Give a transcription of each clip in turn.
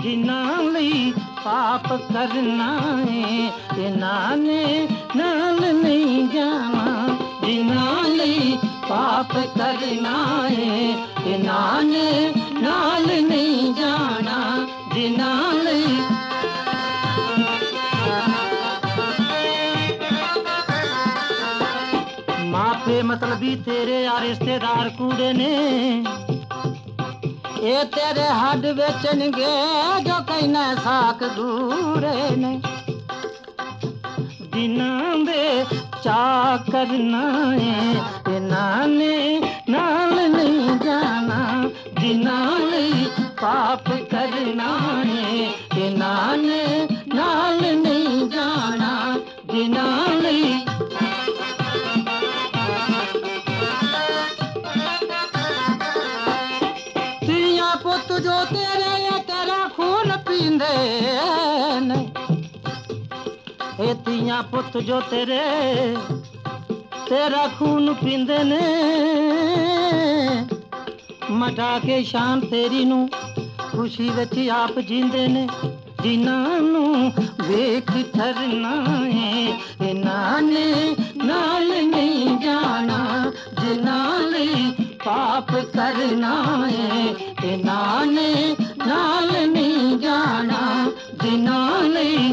जिन्हां लई पाप करना है, इन्हां ने नाल नहीं जाना। जिन्हां लई पाप करना है, इन्हां ने नाल नहीं जाना। जिन्हां लई माफे मतलबी तेरे आ रिश्तेदार कूड़े ने, ये तेरे हड बेचनगे जो कहना साक दूरे ने। जिन्हां दे चा करना है, इन्हां ने नाल नहीं जाना। जिन्हां लई पाप करना है, इन्हां ने नाल नहीं जाना। जिन्हां लई पुत जो तेरे या तेरा खून पींदे ने, तियां पुत जो तेरा खून पींदे ने। मटा के शान तेरी नू खुशी विच आप जींदे ने। जिन्हां नू वेख ठरना है, इन्हां ने नाल नहीं जाना। जिन्हां लई पाप करना है, इन्हां ने नाल नहीं जाना। जिन्हां लई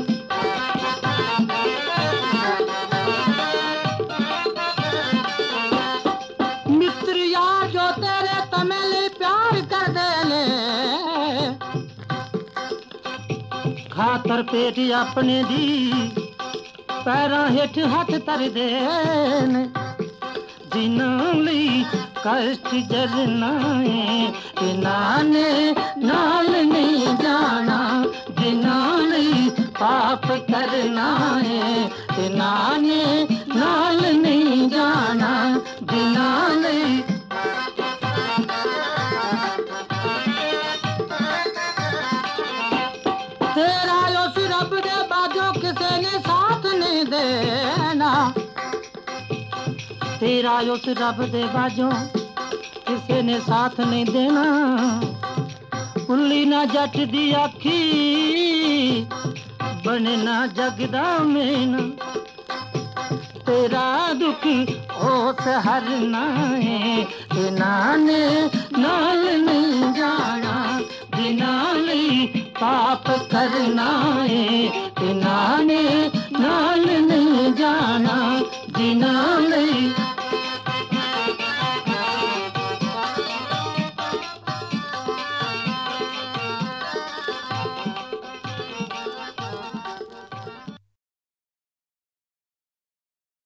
मित्र यार जो तेरे तमेले प्यार कर देने, खातर पेट अपने दी पैरां हेठ हथ तर देने। जिन्हां लई कष्ट जरना है, इन्हां ने नाल नहीं जाना। जिन्हां लई पाप करना है, इन्हां ने नाल नहीं जाना। जिन्हां लई तेरा उस रब दे बाजो किसे ने साथ नहीं देना। तेरा उस रब दे बाजो किसे ने साथ नहीं देना। उल्ली ना जट दी आखी बने ना जगदा मेना। तेरा दुख ओस हरना है, इन्हां ने नाल नहीं जाना। जिन्हां लई पाप करना है, इन्हां